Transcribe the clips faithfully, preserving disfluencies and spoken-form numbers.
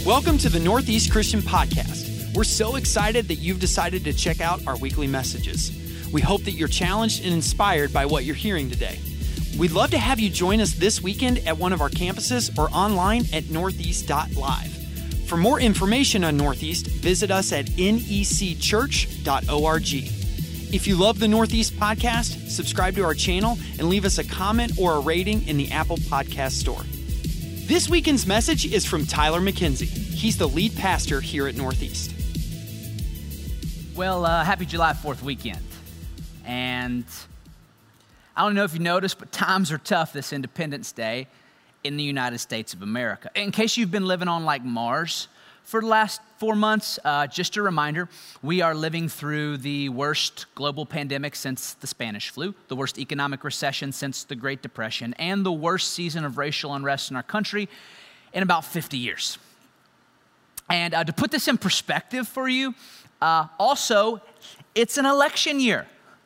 Welcome to the Northeast Christian Podcast. We're so excited that you've decided to check out our weekly messages. We hope that you're challenged and inspired by what you're hearing today. We'd love to have you join us this weekend at one of our campuses or online at northeast dot live. For more information on Northeast, visit us at N E C church dot org. If you love the Northeast Podcast, subscribe to our channel and leave us a comment or a rating in the Apple Podcast Store. This weekend's message is from Tyler McKenzie. He's the lead pastor here at Northeast. Well, uh, happy July fourth weekend. And I don't know if you noticed, but times are tough this Independence Day in the United States of America. In case you've been living on like Mars for the last four months, uh, just a reminder, we are living through the worst global pandemic since the Spanish flu, the worst economic recession since the Great Depression, and the worst season of racial unrest in our country in about fifty years. And uh, to put this in perspective for you, uh, also, it's an election year.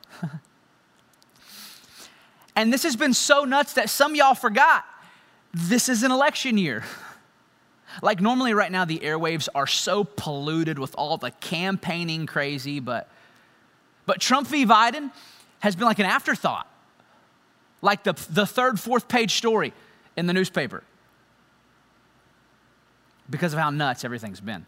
And this has been so nuts that some of y'all forgot this is an election year. Like normally right now the airwaves are so polluted with all the campaigning crazy, but but Trump v. Biden has been like an afterthought. Like the, the third, fourth page story in the newspaper. Because of how nuts everything's been.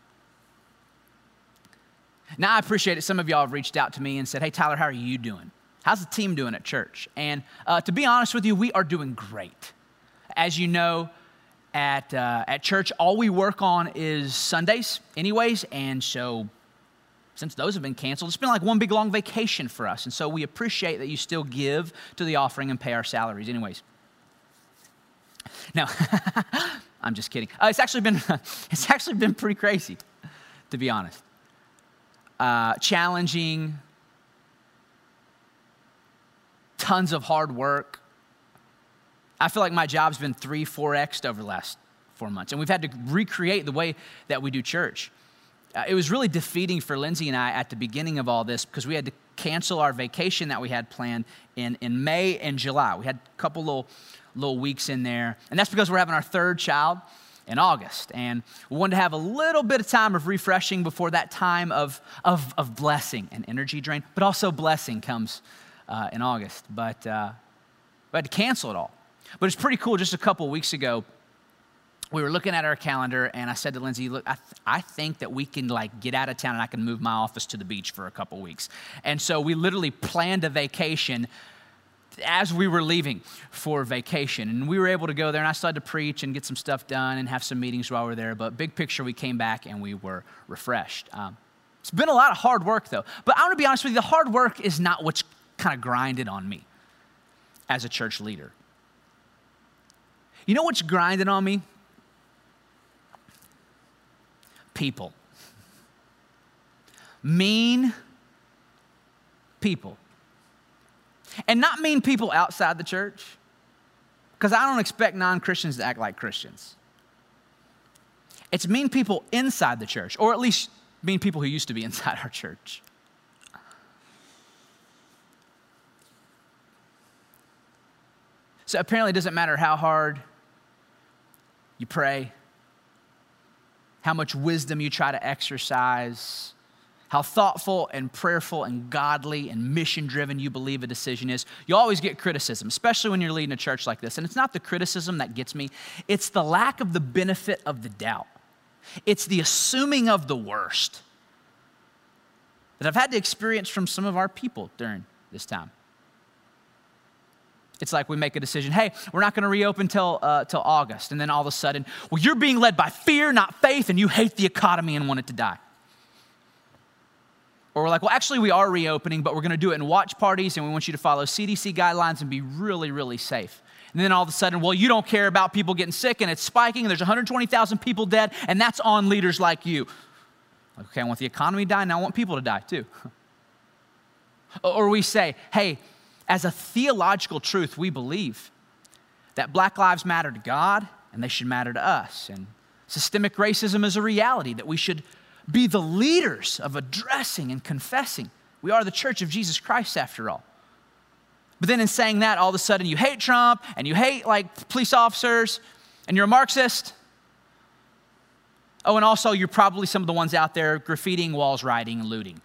Now I appreciate it. Some of y'all have reached out to me and said, hey Tyler, how are you doing? How's the team doing at church? And uh, to be honest with you, we are doing great. As you know, At uh, at church, all we work on is Sundays anyways, and so since those have been canceled, it's been like one big long vacation for us, and so we appreciate that you still give to the offering and pay our salaries anyways. No, I'm just kidding. Uh, it's actually been it's actually been pretty crazy, to be honest. Uh, challenging, tons of hard work. I feel like my job's been three, four X'd over the last four months. And we've had to recreate the way that we do church. Uh, it was really defeating for Lindsay and I at the beginning of all this because we had to cancel our vacation that we had planned in, in May and July. We had a couple little, little weeks in there. And that's because we're having our third child in August. And we wanted to have a little bit of time of refreshing before that time of, of, of blessing and energy drain. But also blessing comes uh, in August. But uh, we had to cancel it all. But it's pretty cool. Just a couple of weeks ago, we were looking at our calendar, and I said to Lindsay, look, I, th- I think that we can like get out of town and I can move my office to the beach for a couple weeks. And so we literally planned a vacation as we were leaving for vacation. And we were able to go there, and I started to preach and get some stuff done and have some meetings while we were there. But big picture, we came back and we were refreshed. Um, it's been a lot of hard work, though. But I want to be honest with you, the hard work is not what's kind of grinded on me as a church leader. You know what's grinding on me? People. Mean people. And not mean people outside the church, because I don't expect non-Christians to act like Christians. It's mean people inside the church, or at least mean people who used to be inside our church. So apparently it doesn't matter how hard you pray, how much wisdom you try to exercise, how thoughtful and prayerful and godly and mission-driven you believe a decision is. You always get criticism, especially when you're leading a church like this. And it's not the criticism that gets me. It's the lack of the benefit of the doubt. It's the assuming of the worst that I've had to experience from some of our people during this time. It's like we make a decision, hey, we're not going to reopen till uh, till August. And then all of a sudden, well, you're being led by fear, not faith, and you hate the economy and want it to die. Or we're like, well, actually, we are reopening, but we're going to do it in watch parties, and we want you to follow C D C guidelines and be really, really safe. And then all of a sudden, well, you don't care about people getting sick, and it's spiking, and there's one hundred twenty thousand people dead, and that's on leaders like you. Okay, I want the economy to die, now I want people to die too. Or we say, hey, as a theological truth, we believe that black lives matter to God and they should matter to us. And systemic racism is a reality that we should be the leaders of addressing and confessing. We are the church of Jesus Christ after all. But then in saying that, all of a sudden you hate Trump and you hate like police officers and you're a Marxist. Oh, and also you're probably some of the ones out there graffitiing walls, rioting, and looting.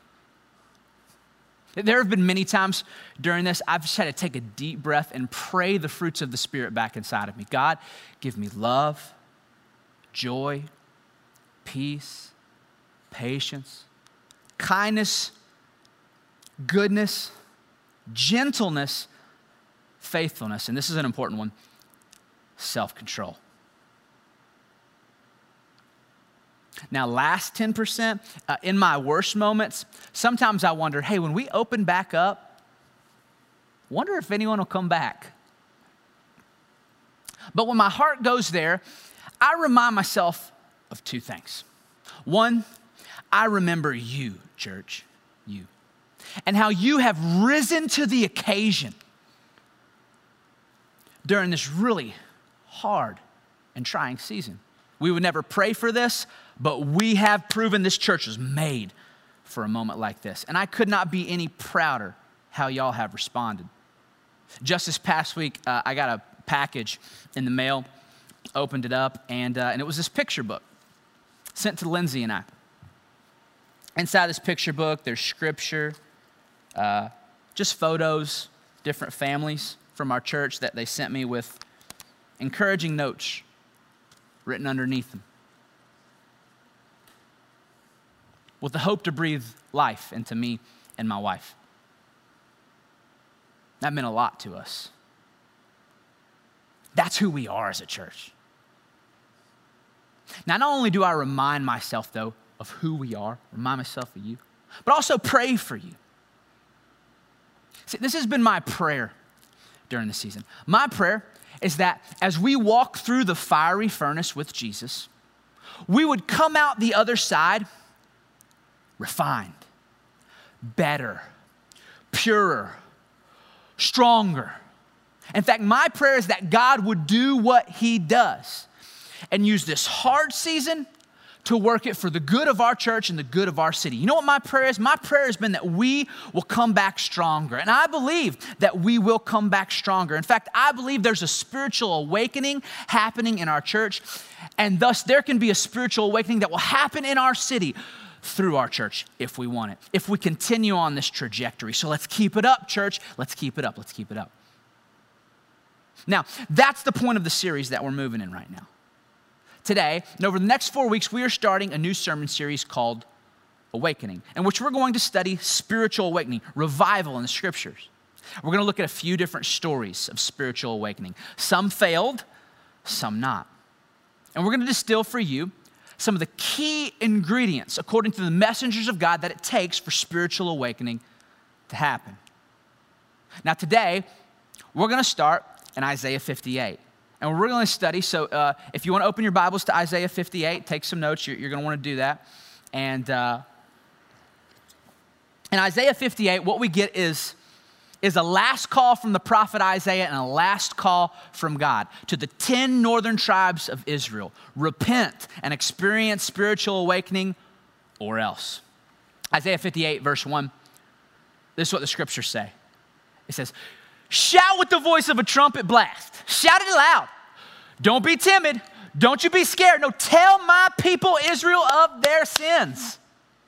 There have been many times during this, I've just had to take a deep breath and pray the fruits of the Spirit back inside of me. God, give me love, joy, peace, patience, kindness, goodness, gentleness, faithfulness, and this is an important one, self-control. Now, last ten percent, uh, in my worst moments, sometimes I wonder, hey, when we open back up, wonder if anyone will come back. But when my heart goes there, I remind myself of two things. One, I remember you, church, you, and how you have risen to the occasion during this really hard and trying season. We would never pray for this, but we have proven this church was made for a moment like this. And I could not be any prouder how y'all have responded. Just this past week, uh, I got a package in the mail, opened it up, and, uh, and it was this picture book sent to Lindsay and I. Inside this picture book, there's scripture, uh, just photos, different families from our church that they sent me with encouraging notes written underneath them, with the hope to breathe life into me and my wife. That meant a lot to us. That's who we are as a church. Now, not only do I remind myself, though, of who we are, remind myself of you, but also pray for you. See, this has been my prayer during the season. My prayer is that as we walk through the fiery furnace with Jesus, we would come out the other side refined, better, purer, stronger. In fact, my prayer is that God would do what he does and use this hard season to work it for the good of our church and the good of our city. You know what my prayer is? My prayer has been that we will come back stronger. And I believe that we will come back stronger. In fact, I believe there's a spiritual awakening happening in our church, and thus there can be a spiritual awakening that will happen in our city through our church if we want it, if we continue on this trajectory. So let's keep it up, church. Let's keep it up. Let's keep it up. Now, that's the point of the series that we're moving in right now. Today, and over the next four weeks, we are starting a new sermon series called Awakening, in which we're going to study spiritual awakening, revival in the scriptures. We're going to look at a few different stories of spiritual awakening. Some failed, some not. And we're going to distill for you some of the key ingredients, according to the messengers of God, that it takes for spiritual awakening to happen. Now today, we're going to start in Isaiah fifty-eight. And we're going to study, so uh, if you want to open your Bibles to Isaiah fifty-eight, take some notes, you're, you're going to want to do that. And uh, in Isaiah fifty-eight, what we get is, is a last call from the prophet Isaiah and a last call from God to the ten northern tribes of Israel. Repent and experience spiritual awakening or else. Isaiah fifty-eight, verse one, this is what the scriptures say. It says, shout with the voice of a trumpet blast. Shout it loud. Don't be timid. Don't you be scared. No, tell my people Israel of their sins.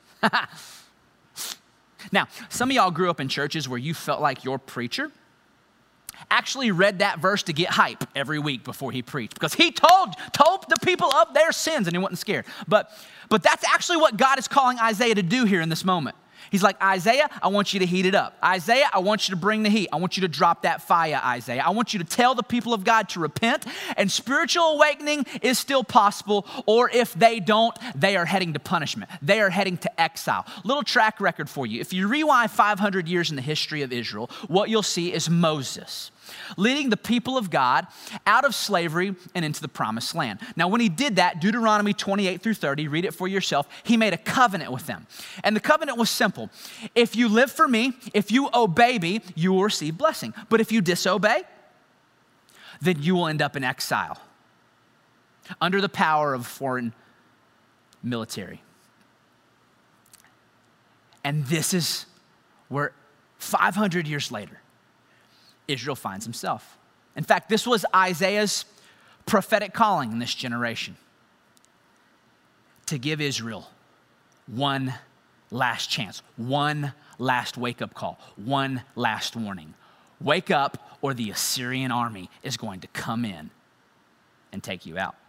Now, some of y'all grew up in churches where you felt like your preacher actually read that verse to get hype every week before he preached, because he told, told the people of their sins and he wasn't scared. But, but that's actually what God is calling Isaiah to do here in this moment. He's like, Isaiah, I want you to heat it up. Isaiah, I want you to bring the heat. I want you to drop that fire, Isaiah. I want you to tell the people of God to repent, and spiritual awakening is still possible, or if they don't, they are heading to punishment. They are heading to exile. Little track record for you. If you rewind five hundred years in the history of Israel, what you'll see is Moses leading the people of God out of slavery and into the promised land. Now, when he did that, Deuteronomy twenty-eight through thirty, read it for yourself, he made a covenant with them. And the covenant was simple. If you live for me, if you obey me, you will receive blessing. But if you disobey, then you will end up in exile under the power of foreign military. And this is where five hundred years later, Israel finds himself. In fact, this was Isaiah's prophetic calling in this generation. to give Israel one last chance, one last wake-up call, one last warning. Wake up, or the Assyrian army is going to come in and take you out.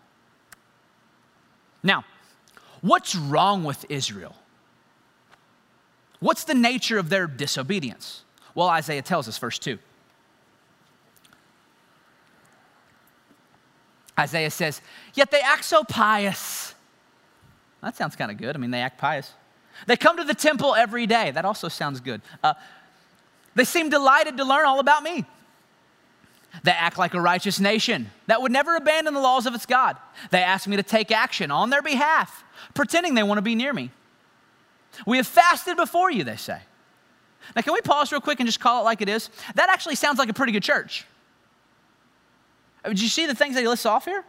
Now, what's wrong with Israel? What's the nature of their disobedience? Well, Isaiah tells us, verse two. Isaiah says, yet they act so pious. That sounds kind of good. I mean, they act pious. They come to the temple every day. That also sounds good. Uh, they seem delighted to learn all about me. They act like a righteous nation that would never abandon the laws of its God. They ask me to take action on their behalf, pretending they want to be near me. We have fasted before you, they say. Now, can we pause real quick and just call it like it is? That actually sounds like a pretty good church. Did you see the things that he lists off here?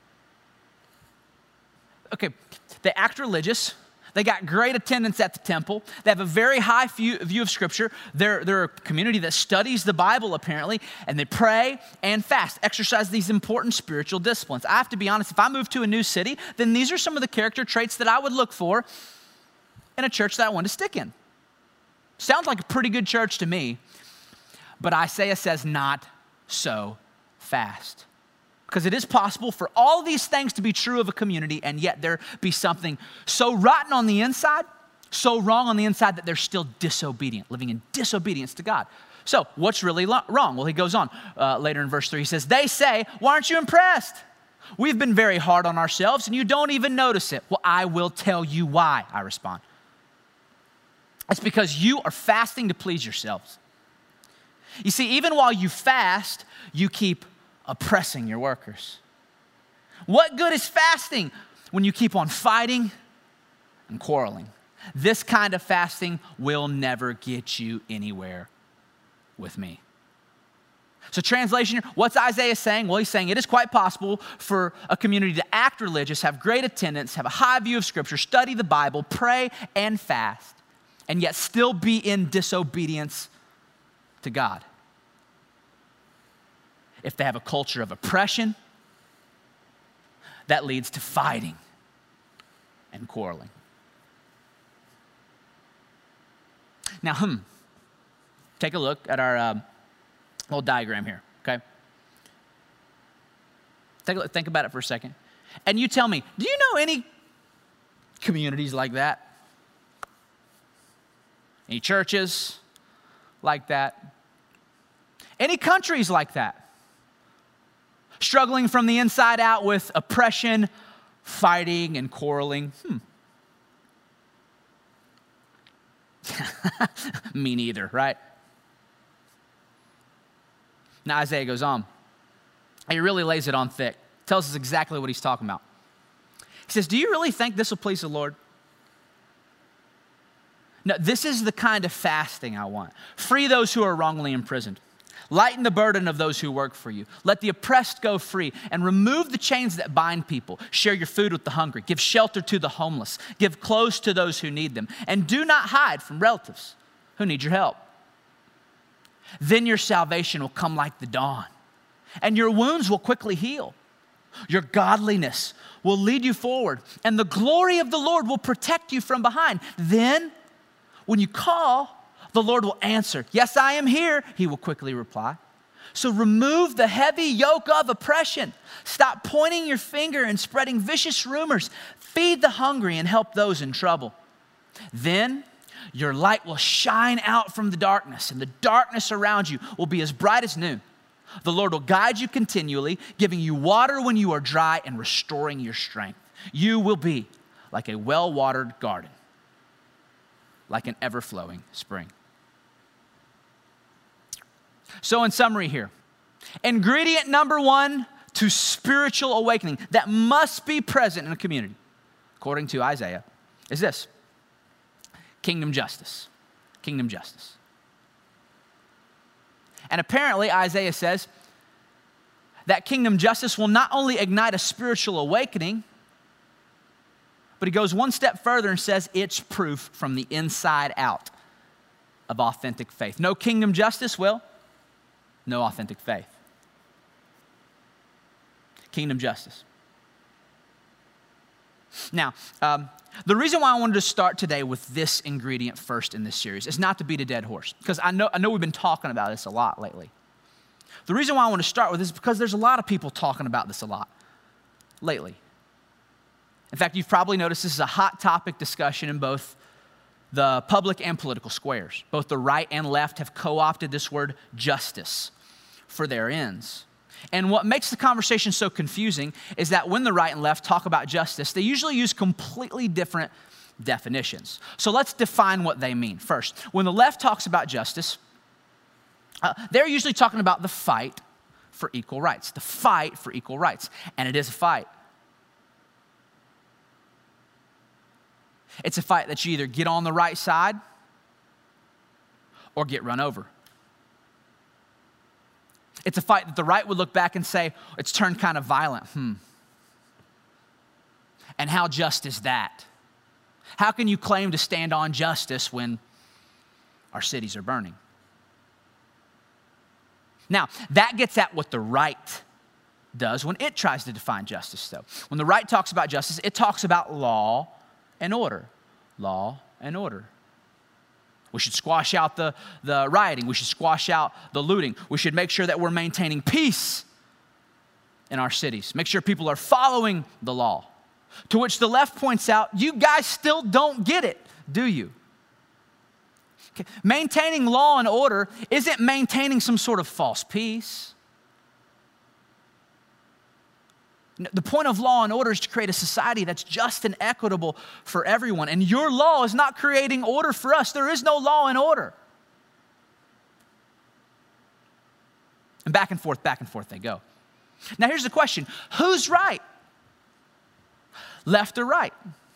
Okay, they act religious. They got great attendance at the temple. They have a very high view, view of Scripture. They're, they're a community that studies the Bible, apparently, and they pray and fast, exercise these important spiritual disciplines. I have to be honest, if I move to a new city, then these are some of the character traits that I would look for in a church that I want to stick in. Sounds like a pretty good church to me, but Isaiah says not so fast. Because it is possible for all these things to be true of a community and yet there be something so rotten on the inside, so wrong on the inside that they're still disobedient, living in disobedience to God. So what's really lo- wrong? Well, he goes on uh, later in verse three. He says, they say, why aren't you impressed? We've been very hard on ourselves and you don't even notice it. Well, I will tell you why, I respond. It's because you are fasting to please yourselves. You see, even while you fast, you keep oppressing your workers. What good is fasting when you keep on fighting and quarreling? This kind of fasting will never get you anywhere with me. So translation here, what's Isaiah saying? Well, he's saying it is quite possible for a community to act religious, have great attendance, have a high view of Scripture, study the Bible, pray and fast, and yet still be in disobedience to God. If they have a culture of oppression, that leads to fighting and quarreling. Now, hmm, take a look at our um, little diagram here, okay? Take a look, think about it for a second. And you tell me, do you know any communities like that? Any churches like that? Any countries like that? Struggling from the inside out with oppression, fighting, and quarreling. Hmm. Me neither, right? Now Isaiah goes on. He really lays it on thick. Tells us exactly what he's talking about. He says, do you really think this will please the Lord? No, this is the kind of fasting I want. Free those who are wrongly imprisoned. Lighten the burden of those who work for you. Let the oppressed go free and remove the chains that bind people. Share your food with the hungry. Give shelter to the homeless. Give clothes to those who need them. And do not hide from relatives who need your help. Then your salvation will come like the dawn, and your wounds will quickly heal. Your godliness will lead you forward, and the glory of the Lord will protect you from behind. Then, when you call, the Lord will answer. Yes, I am here, he will quickly reply. So remove the heavy yoke of oppression. Stop pointing your finger and spreading vicious rumors. Feed the hungry and help those in trouble. Then your light will shine out from the darkness, and the darkness around you will be as bright as noon. The Lord will guide you continually, giving you water when you are dry and restoring your strength. You will be like a well-watered garden, like an ever-flowing spring. So in summary here, ingredient number one to spiritual awakening that must be present in a community, according to Isaiah, is this: kingdom justice. Kingdom justice. And apparently Isaiah says that kingdom justice will not only ignite a spiritual awakening, but he goes one step further and says it's proof from the inside out of authentic faith. No kingdom justice, well, no authentic faith. Kingdom justice. Now, um, the reason why I wanted to start today with this ingredient first in this series is not to beat a dead horse, because I know, I know we've been talking about this a lot lately. The reason why I want to start with this is because there's a lot of people talking about this a lot lately. In fact, you've probably noticed this is a hot topic discussion in both the public and political squares. Both the right and left have co-opted this word justice for their ends. And what makes the conversation so confusing is that when the right and left talk about justice, they usually use completely different definitions. So let's define what they mean. First, when the left talks about justice, uh, they're usually talking about the fight for equal rights, the fight for equal rights. And it is a fight. It's a fight that you either get on the right side or get run over. It's a fight that the right would look back and say, it's turned kind of violent. Hmm. And how just is that? How can you claim to stand on justice when our cities are burning? Now, that gets at what the right does when it tries to define justice, though. When the right talks about justice, it talks about law and order. Law and order. We should squash out the, the rioting. We should squash out the looting. We should make sure that we're maintaining peace in our cities. Make sure people are following the law. To which the left points out, you guys still don't get it, do you? Okay. Maintaining law and order isn't maintaining some sort of false peace. The point of law and order is to create a society that's just and equitable for everyone. And your law is not creating order for us. There is no law and order. And back and forth, back and forth they go. Now here's the question. Who's right? Left or right?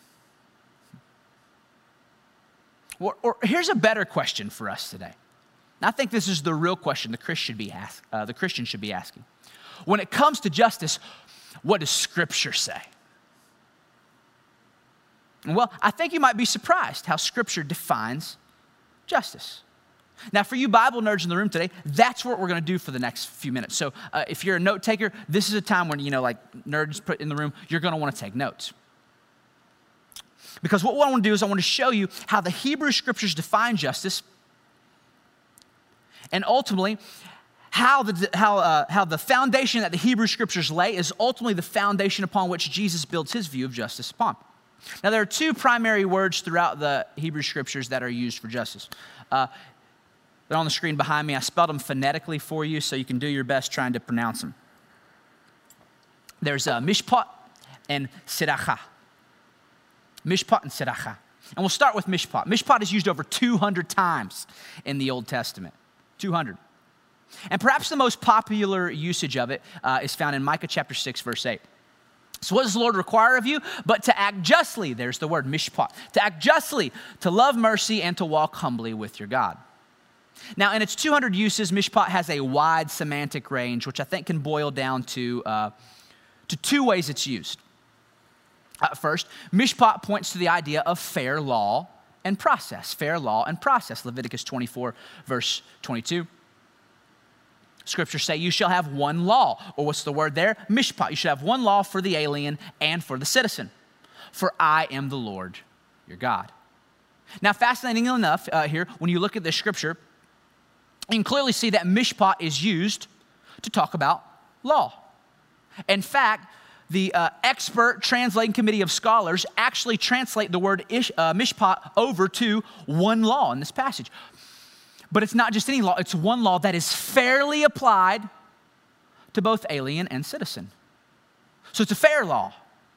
Or, or here's a better question for us today. And I think this is the real question the Christian should be ask, uh, the Christian should be asking. When it comes to justice, what does Scripture say? Well, I think you might be surprised how Scripture defines justice. Now, for you Bible nerds in the room today, that's what we're going to do for the next few minutes. So uh, if you're a note taker, this is a time when, you know, like nerds put in the room, you're going to want to take notes. Because what I want to do is I want to show you how the Hebrew Scriptures define justice, and ultimately, How the, how, uh, how the foundation that the Hebrew Scriptures lay is ultimately the foundation upon which Jesus builds his view of justice upon. Now, there are two primary words throughout the Hebrew Scriptures that are used for justice. Uh, they're on the screen behind me. I spelled them phonetically for you so you can do your best trying to pronounce them. There's uh, mishpat and siracha. Mishpat and siracha. And we'll start with mishpat. Mishpat is used over two hundred times in the Old Testament. two hundred. And perhaps the most popular usage of it uh, is found in Micah chapter six, verse eight. So what does the Lord require of you? But to act justly, there's the word, mishpat. To act justly, to love mercy, and to walk humbly with your God. Now, in its two hundred uses, mishpat has a wide semantic range, which I think can boil down to, uh, to two ways it's used. Uh, first, mishpat points to the idea of fair law and process. Fair law and process. Leviticus twenty-four, verse twenty-two. Scriptures say you shall have one law, or what's the word there? Mishpat. You should have one law for the alien and for the citizen. For I am the Lord, your God. Now, fascinatingly enough, uh, here, when you look at this scripture, you can clearly see that mishpat is used to talk about law. In fact, the uh, expert translating committee of scholars actually translate the word ish, uh, mishpat over to one law in this passage. But it's not just any law, it's one law that is fairly applied to both alien and citizen. So it's a fair law.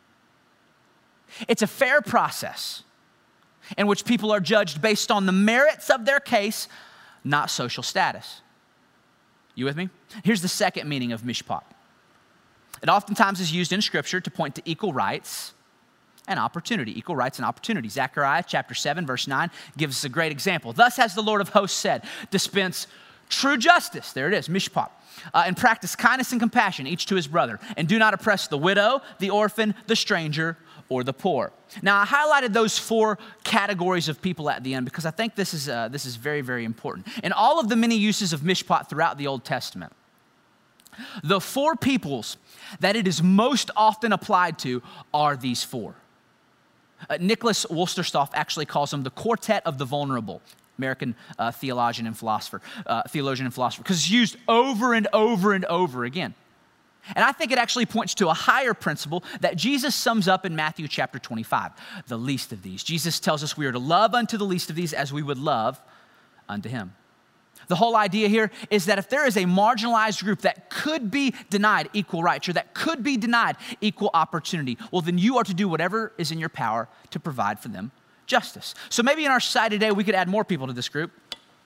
It's a fair process in which people are judged based on the merits of their case, not social status. You with me? Here's the second meaning of mishpat. It oftentimes is used in Scripture to point to equal rights and opportunity, equal rights and opportunity. Zechariah chapter seven, verse nine gives us a great example. Thus has the Lord of hosts said, dispense true justice, there it is, mishpat, uh, and practice kindness and compassion, each to his brother, and do not oppress the widow, the orphan, the stranger, or the poor. Now, I highlighted those four categories of people at the end because I think this is, uh, this is very, very important. In all of the many uses of mishpat throughout the Old Testament, the four peoples that it is most often applied to are these four. Uh, Nicholas Wolsterstorff actually calls them the quartet of the vulnerable, American uh, theologian and philosopher, uh, theologian and philosopher, because it's used over and over and over again. And I think it actually points to a higher principle that Jesus sums up in Matthew chapter twenty-five, the least of these. Jesus tells us we are to love unto the least of these as we would love unto him. The whole idea here is that if there is a marginalized group that could be denied equal rights or that could be denied equal opportunity, well, then you are to do whatever is in your power to provide for them justice. So maybe in our society today, we could add more people to this group.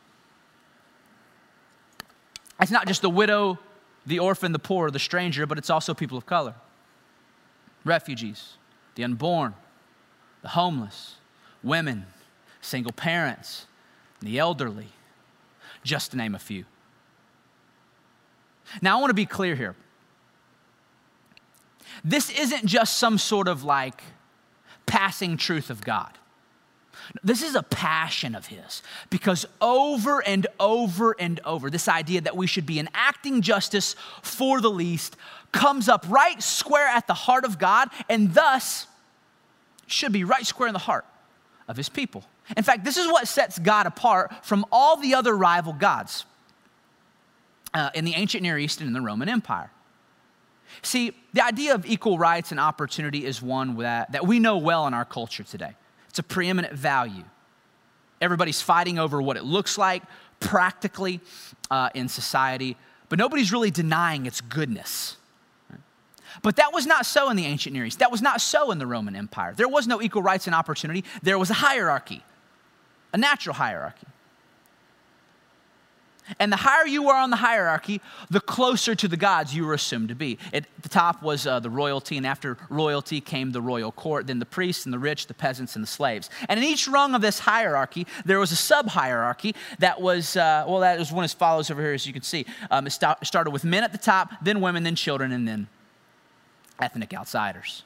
It's not just the widow, the orphan, the poor, the stranger, but it's also people of color, refugees, the unborn, the homeless, women, single parents, the elderly, just to name a few. Now, I want to be clear here. This isn't just some sort of like passing truth of God. This is a passion of his, because over and over and over, this idea that we should be enacting justice for the least comes up right square at the heart of God, and thus should be right square in the heart of his people. In fact, this is what sets God apart from all the other rival gods uh, in the ancient Near East and in the Roman Empire. See, the idea of equal rights and opportunity is one that, that we know well in our culture today. It's a preeminent value. Everybody's fighting over what it looks like practically uh, in society, but nobody's really denying its goodness. But that was not so in the ancient Near East. That was not so in the Roman Empire. There was no equal rights and opportunity. There was a hierarchy, a natural hierarchy. And the higher you were on the hierarchy, the closer to the gods you were assumed to be. At the top was uh, the royalty, and after royalty came the royal court, then the priests and the rich, the peasants and the slaves. And in each rung of this hierarchy, there was a sub-hierarchy that was, uh, well, that was one as follows over here, as you can see. Um, it st- started with men at the top, then women, then children, and then ethnic outsiders.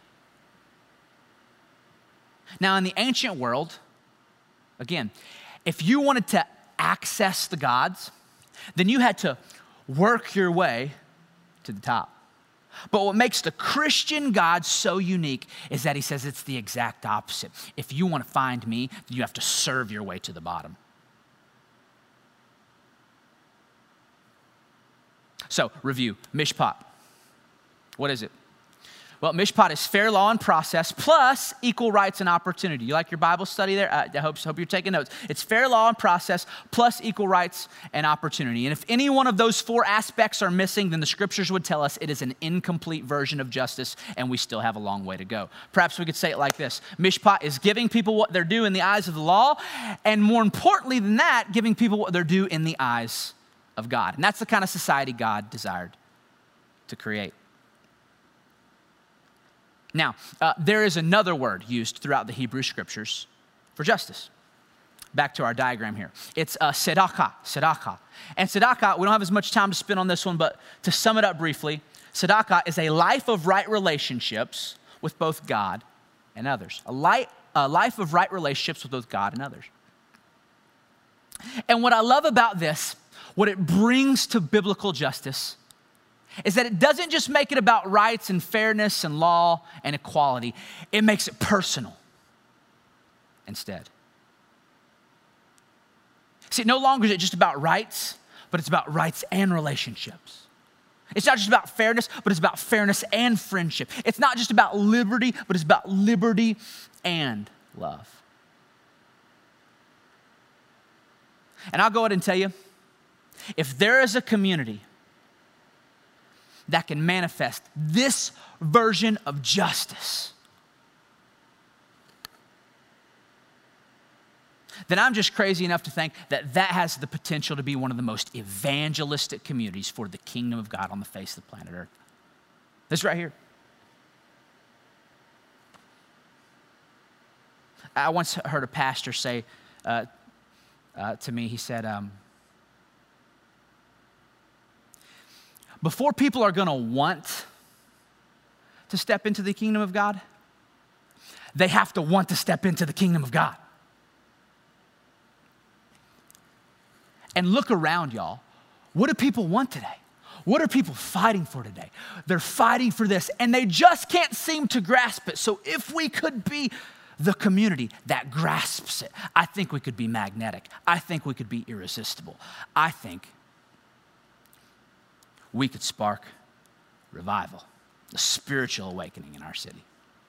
Now, in the ancient world, again, if you wanted to access the gods, then you had to work your way to the top. But what makes the Christian God so unique is that he says it's the exact opposite. If you want to find me, you have to serve your way to the bottom. So, review, Mishpat. What is it? Well, Mishpat is fair law and process plus equal rights and opportunity. You like your Bible study there? I hope, hope you're taking notes. It's fair law and process plus equal rights and opportunity. And if any one of those four aspects are missing, then the scriptures would tell us it is an incomplete version of justice, and we still have a long way to go. Perhaps we could say it like this. Mishpat is giving people what they're due in the eyes of the law, and more importantly than that, giving people what they're due in the eyes of God. And that's the kind of society God desired to create. Now, uh, there is another word used throughout the Hebrew scriptures for justice. Back to our diagram here. It's uh, tzedakah, tzedakah. And tzedakah, we don't have as much time to spend on this one, but to sum it up briefly, tzedakah is a life of right relationships with both God and others. A, light, a life of right relationships with both God and others. And what I love about this, what it brings to biblical justice, is that it doesn't just make it about rights and fairness and law and equality. It makes it personal instead. See, no longer is it just about rights, but it's about rights and relationships. It's not just about fairness, but it's about fairness and friendship. It's not just about liberty, but it's about liberty and love. And I'll go ahead and tell you, if there is a community that can manifest this version of justice, then I'm just crazy enough to think that that has the potential to be one of the most evangelistic communities for the kingdom of God on the face of the planet Earth. This right here. I once heard a pastor say uh, uh, to me, he said, um, before people are going to want to step into the kingdom of God, they have to want to step into the kingdom of God. And look around, y'all. What do people want today? What are people fighting for today? They're fighting for this, and they just can't seem to grasp it. So if we could be the community that grasps it. I think we could be magnetic. I think we could be irresistible. I think we could spark revival, the spiritual awakening in our city.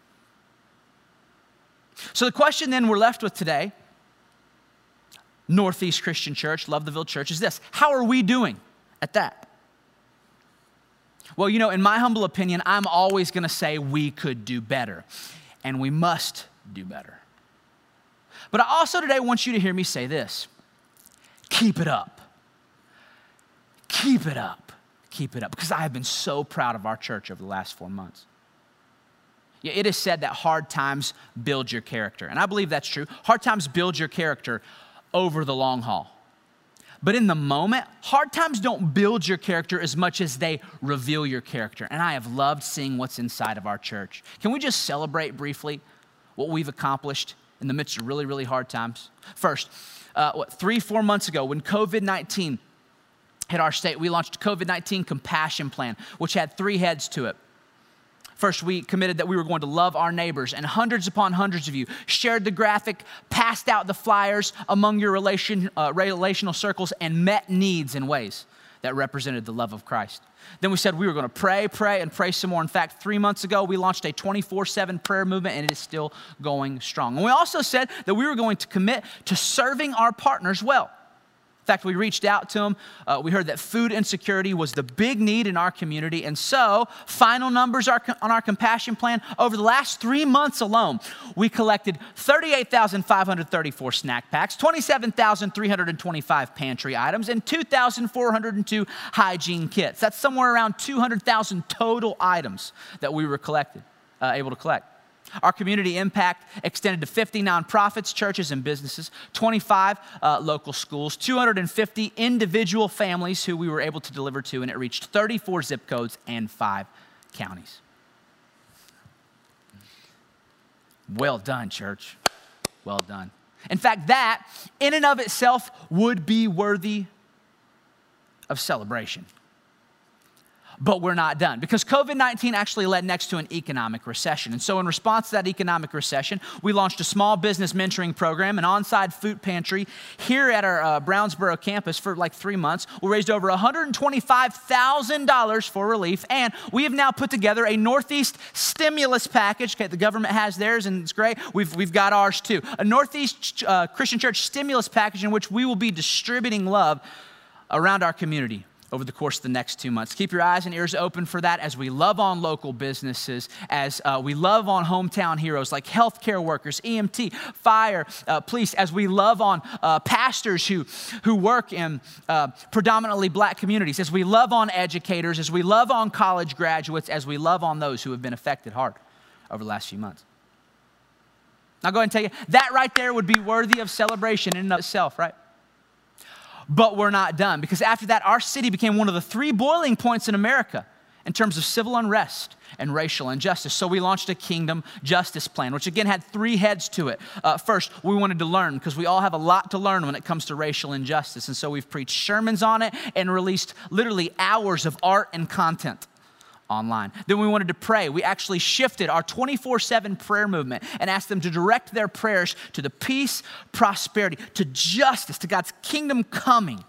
So the question then we're left with today, Northeast Christian Church, Lovetheville Church, is this: how are we doing at that? Well, you know, in my humble opinion, I'm always going to say we could do better, and we must do better. But I also today want you to hear me say this: keep it up. Keep it up. Keep it up. Because I have been so proud of our church over the last four months. Yeah, it is said that hard times build your character. And I believe that's true. Hard times build your character over the long haul. But in the moment, hard times don't build your character as much as they reveal your character. And I have loved seeing what's inside of our church. Can we just celebrate briefly what we've accomplished in the midst of really, really hard times? First, uh, what, three, four months ago, when covid nineteen hit our state, we launched a covid nineteen Compassion Plan, which had three heads to it. First, we committed that we were going to love our neighbors, and hundreds upon hundreds of you shared the graphic, passed out the flyers among your relation, uh, relational circles, and met needs in ways that represented the love of Christ. Then we said we were going to pray, pray, and pray some more. In fact, three months ago, we launched a twenty-four seven prayer movement, and it is still going strong. And we also said that we were going to commit to serving our partners well. In fact, we reached out to them. Uh, we heard that food insecurity was the big need in our community. And so, final numbers are on our compassion plan. Over the last three months alone, we collected thirty-eight thousand five hundred thirty-four snack packs, twenty-seven thousand three hundred twenty-five pantry items, and two thousand four hundred two hygiene kits. That's somewhere around two hundred thousand total items that we were collected, uh, able to collect. Our community impact extended to fifty nonprofits, churches, and businesses, twenty-five uh, local schools, two hundred fifty individual families who we were able to deliver to, and it reached thirty-four zip codes and five counties. Well done, church. Well done. In fact, that in and of itself would be worthy of celebration. But we're not done, because covid nineteen actually led next to an economic recession. And so in response to that economic recession, we launched a small business mentoring program, an on-site food pantry here at our uh, Brownsboro campus for like three months. We raised over one hundred twenty-five thousand dollars for relief, and we have now put together a Northeast stimulus package. Okay, the government has theirs, and it's great. We've, we've got ours too. A Northeast uh, Christian Church stimulus package in which we will be distributing love around our community over the course of the next two months. Keep your eyes and ears open for that as we love on local businesses, as uh, we love on hometown heroes like healthcare workers, E M T, fire, uh, police, as we love on uh, pastors who, who work in uh, predominantly black communities, as we love on educators, as we love on college graduates, as we love on those who have been affected hard over the last few months. Now go ahead and tell you, that right there would be worthy of celebration in and of itself, right? But we're not done, because after that, our city became one of the three boiling points in America in terms of civil unrest and racial injustice. So we launched a kingdom justice plan, which again had three heads to it. Uh, first, we wanted to learn, because we all have a lot to learn when it comes to racial injustice. And so we've preached sermons on it and released literally hours of art and content online. Then we wanted to pray. We actually shifted our twenty-four seven prayer movement and asked them to direct their prayers to the peace, prosperity, to justice, to God's kingdom coming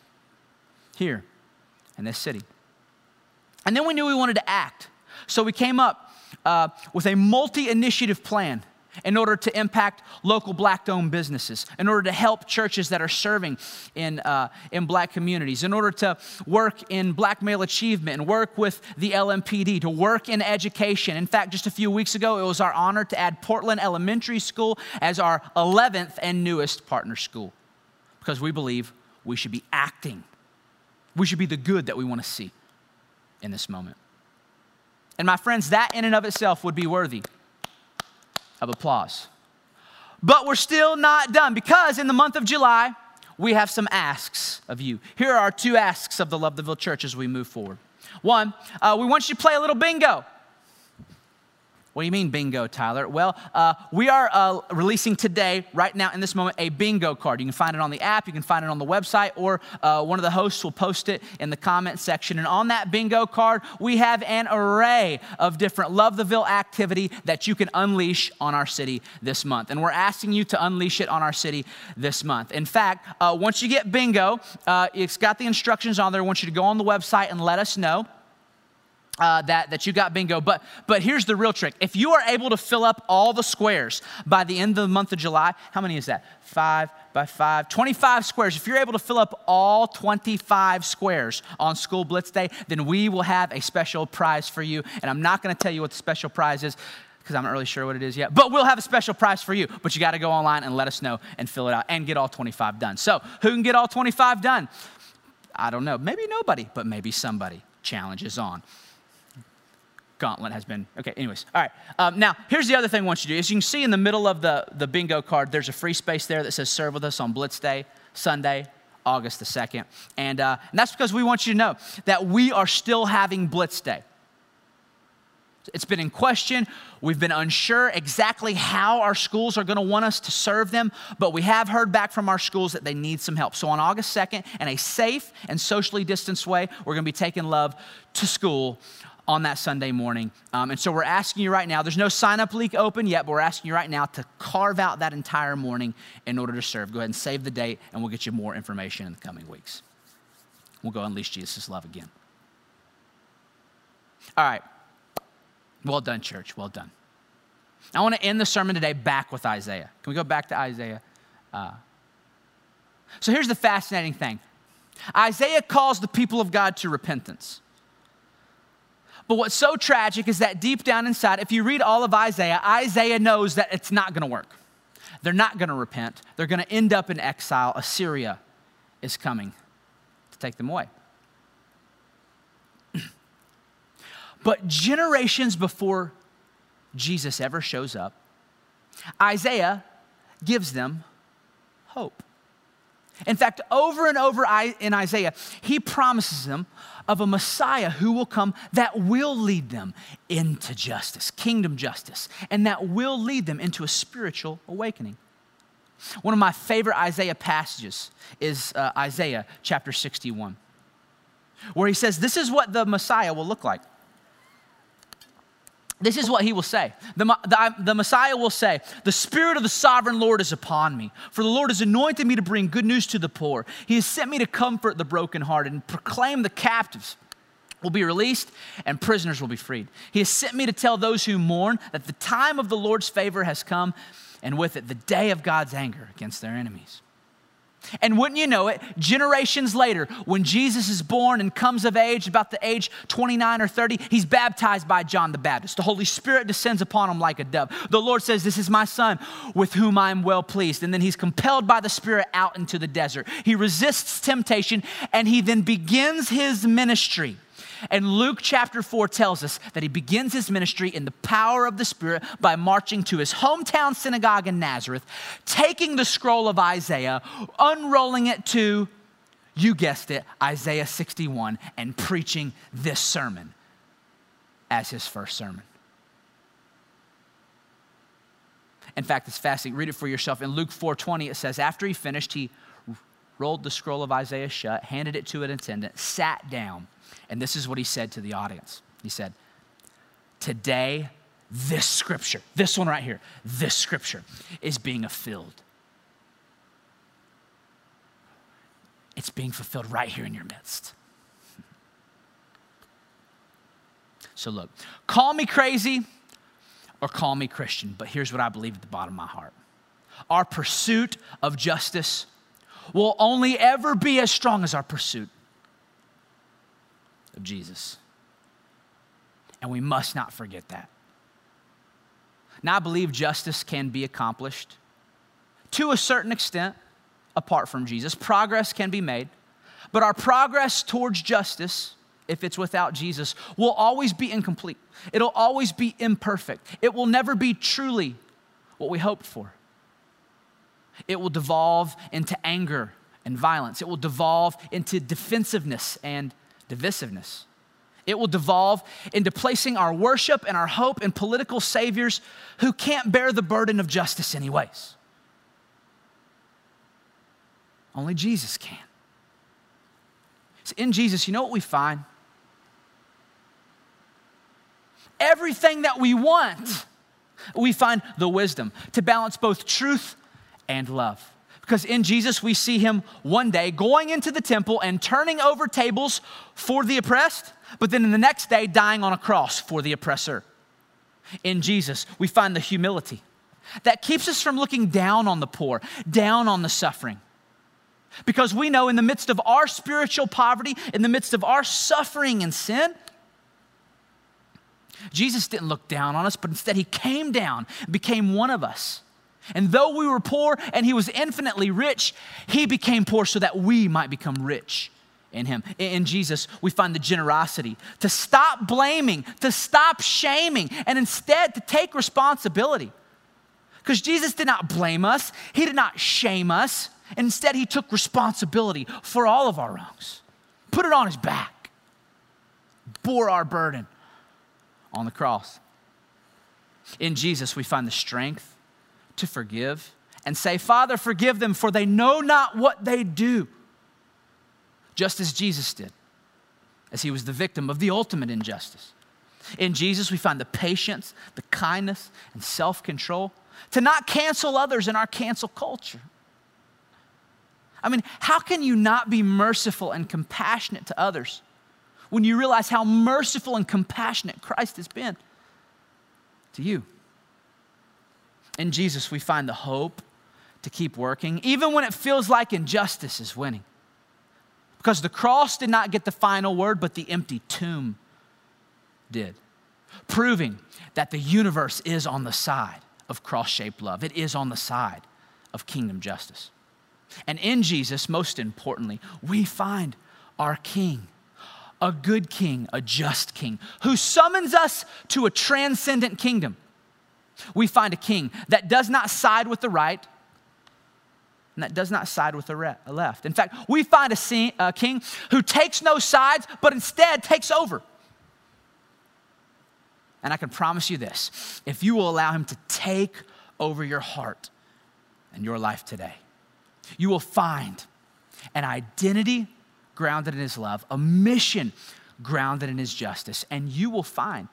here in this city. And then we knew we wanted to act. So we came up uh, with a multi-initiative plan in order to impact local black-owned businesses, in order to help churches that are serving in, uh, in black communities, in order to work in black male achievement and work with the L M P D, to work in education. In fact, just a few weeks ago, it was our honor to add Portland Elementary School as our eleventh and newest partner school, because we believe we should be acting. We should be the good that we want to see in this moment. And my friends, that in and of itself would be worthy of applause. But we're still not done, because in the month of July, we have some asks of you. Here are our two asks of the Lovetheville Church as we move forward. One, uh, we want you to play a little bingo. What do you mean bingo, Tyler? Well, uh, we are uh, releasing today, right now in this moment, a bingo card. You can find it on the app, you can find it on the website, or uh, one of the hosts will post it in the comment section. And on that bingo card, we have an array of different Love the Ville activity that you can unleash on our city this month. And we're asking you to unleash it on our city this month. In fact, uh, once you get bingo, uh, it's got the instructions on there. I want you to go on the website and let us know Uh, that, that you got bingo. But, but here's the real trick. If you are able to fill up all the squares by the end of the month of July, how many is that? Five by five, twenty-five squares. If you're able to fill up all twenty-five squares on School Blitz Day, then we will have a special prize for you. And I'm not going to tell you what the special prize is because I'm not really sure what it is yet. But we'll have a special prize for you. But you got to go online and let us know and fill it out and get all twenty-five done. So who can get all twenty-five done? I don't know. Maybe nobody, but maybe somebody. Challenge is on. Gauntlet has been, okay, anyways. All right, um, now here's the other thing I want you to do. As you can see in the middle of the, the bingo card, there's a free space there that says serve with us on Blitz Day, Sunday, August the second. And, uh, and that's because we want you to know that we are still having Blitz Day. It's been in question. We've been unsure exactly how our schools are going to want us to serve them, but we have heard back from our schools that they need some help. So on August second, in a safe and socially distanced way, we're going to be taking Love to school on that Sunday morning. Um, and so we're asking you right now, there's no sign-up link open yet, but we're asking you right now to carve out that entire morning in order to serve. Go ahead and save the date, and we'll get you more information in the coming weeks. We'll go unleash Jesus' love again. All right. Well done, church. Well done. I want to end the sermon today back with Isaiah. Can we go back to Isaiah? Uh, so here's the fascinating thing. Isaiah calls the people of God to repentance. But what's so tragic is that deep down inside, if you read all of Isaiah, Isaiah knows that it's not going to work. They're not going to repent. They're going to end up in exile. Assyria is coming to take them away. But generations before Jesus ever shows up, Isaiah gives them hope. In fact, over and over in Isaiah, he promises them of a Messiah who will come that will lead them into justice, kingdom justice, and that will lead them into a spiritual awakening. One of my favorite Isaiah passages is uh, Isaiah chapter sixty-one, where he says, this is what the Messiah will look like. This is what he will say. The, the, the Messiah will say, the Spirit of the sovereign Lord is upon me, for the Lord has anointed me to bring good news to the poor. He has sent me to comfort the brokenhearted and proclaim the captives will be released and prisoners will be freed. He has sent me to tell those who mourn that the time of the Lord's favor has come, and with it the day of God's anger against their enemies. And wouldn't you know it, generations later, when Jesus is born and comes of age, about the age twenty-nine or thirty, he's baptized by John the Baptist. The Holy Spirit descends upon him like a dove. The Lord says, this is my son with whom I am well pleased. And then he's compelled by the Spirit out into the desert. He resists temptation and he then begins his ministry. And Luke chapter four tells us that he begins his ministry in the power of the Spirit by marching to his hometown synagogue in Nazareth, taking the scroll of Isaiah, unrolling it to, you guessed it, Isaiah sixty-one, and preaching this sermon as his first sermon. In fact, it's fascinating. Read it for yourself. In Luke four twenty, it says, after he finished, he rolled the scroll of Isaiah shut, handed it to an attendant, sat down. And this is what he said to the audience. He said, today, this scripture, this one right here, this scripture is being fulfilled. It's being fulfilled right here in your midst. So look, call me crazy or call me Christian, but here's what I believe at the bottom of my heart. Our pursuit of justice will only ever be as strong as our pursuit of Jesus. And we must not forget that. Now, I believe justice can be accomplished to a certain extent apart from Jesus. Progress can be made, but our progress towards justice, if it's without Jesus, will always be incomplete. It'll always be imperfect. It will never be truly what we hoped for. It will devolve into anger and violence. It will devolve into defensiveness and divisiveness. It will devolve into placing our worship and our hope in political saviors who can't bear the burden of justice anyways. Only Jesus can. So in Jesus, you know what we find? Everything that we want, we find the wisdom to balance both truth and love. Because in Jesus, we see him one day going into the temple and turning over tables for the oppressed, but then in the next day, dying on a cross for the oppressor. In Jesus, we find the humility that keeps us from looking down on the poor, down on the suffering. Because we know in the midst of our spiritual poverty, in the midst of our suffering and sin, Jesus didn't look down on us, but instead he came down, became one of us. And though we were poor and he was infinitely rich, he became poor so that we might become rich in him. In Jesus, we find the generosity to stop blaming, to stop shaming, and instead to take responsibility. Because Jesus did not blame us. He did not shame us. Instead, he took responsibility for all of our wrongs, put it on his back, bore our burden on the cross. In Jesus, we find the strength to forgive and say, Father, forgive them, for they know not what they do. Just as Jesus did, as he was the victim of the ultimate injustice. In Jesus, we find the patience, the kindness, and self-control to not cancel others in our cancel culture. I mean, how can you not be merciful and compassionate to others when you realize how merciful and compassionate Christ has been to you? In Jesus, we find the hope to keep working, even when it feels like injustice is winning. Because the cross did not get the final word, but the empty tomb did. Proving that the universe is on the side of cross-shaped love. It is on the side of kingdom justice. And in Jesus, most importantly, we find our King, a good King, a just King, who summons us to a transcendent kingdom. We find a king that does not side with the right and that does not side with the re- left. In fact, we find a, see- a king who takes no sides, but instead takes over. And I can promise you this, if you will allow him to take over your heart and your life today, you will find an identity grounded in his love, a mission grounded in his justice, and you will find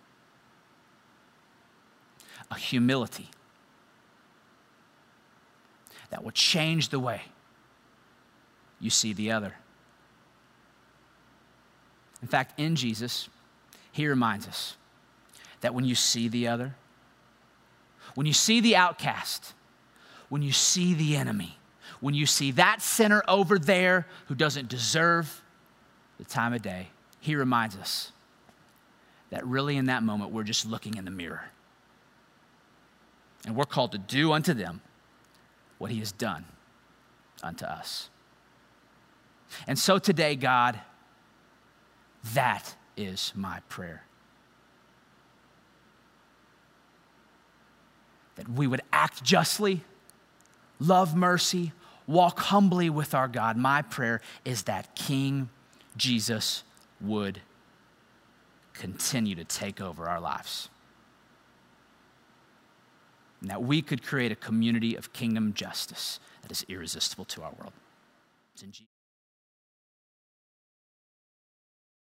a humility that will change the way you see the other. In fact, in Jesus, he reminds us that when you see the other, when you see the outcast, when you see the enemy, when you see that sinner over there who doesn't deserve the time of day, he reminds us that really in that moment, we're just looking in the mirror. And we're called to do unto them what he has done unto us. And so today, God, that is my prayer. That we would act justly, love mercy, walk humbly with our God. My prayer is that King Jesus would continue to take over our lives. And that we could create a community of kingdom justice that is irresistible to our world. It's in Jesus'